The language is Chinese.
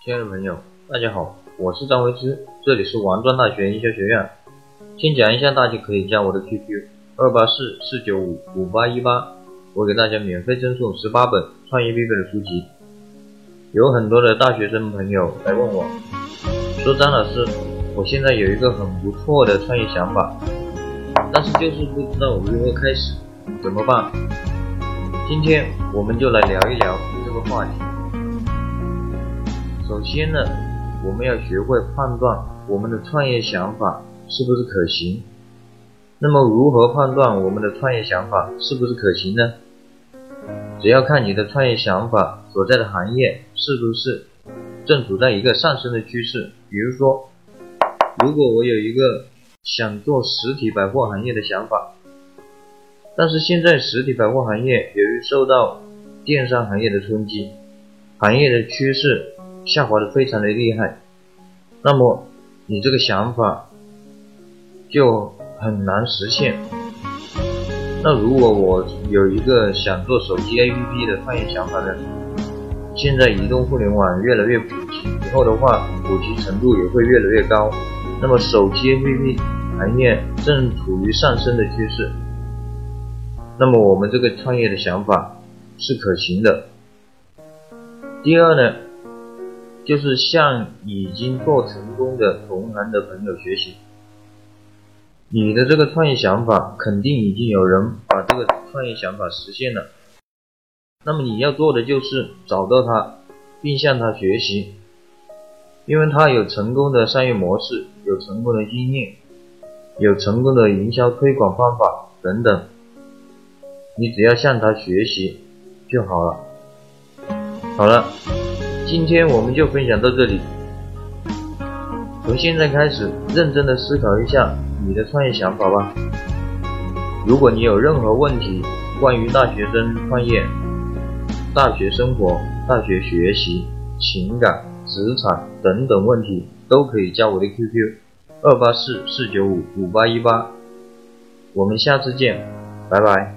亲爱的朋友，大家好，我是张维之，这里是王庄大学营销学院。先讲一下，大家可以加我的 QQ 284-495-5818，我给大家免费赠送18本创业必备的书籍。有很多的大学生朋友来问我，说张老师，我现在有一个很不错的创业想法，但是就是不知道如何开始，怎么办？今天我们就来聊一聊这个话题。首先呢，我们要学会判断我们的创业想法是不是可行。那么如何判断我们的创业想法是不是可行呢？只要看你的创业想法所在的行业是不是正处在一个上升的趋势。比如说，如果我有一个想做实体百货行业的想法，但是现在实体百货行业由于受到电商行业的冲击，行业的趋势下滑的非常的厉害，那么你这个想法就很难实现。那如果我有一个想做手机 APP 的创业想法呢，现在移动互联网越来越普及，以后的话普及程度也会越来越高，那么手机 APP 行业正处于上升的趋势，那么我们这个创业的想法是可行的。第二呢，就是向已经做成功的同行的朋友学习。你的这个创业想法肯定已经有人把这个创业想法实现了，那么你要做的就是找到他并向他学习，因为他有成功的商业模式，有成功的经验，有成功的营销推广方法等等，你只要向他学习就好了。好了，今天我们就分享到这里。从现在开始认真的思考一下你的创业想法吧。如果你有任何问题，关于大学生创业、大学生活、大学学习、情感、职场等等问题，都可以加我的 QQ 284-495-5818。我们下次见，拜拜。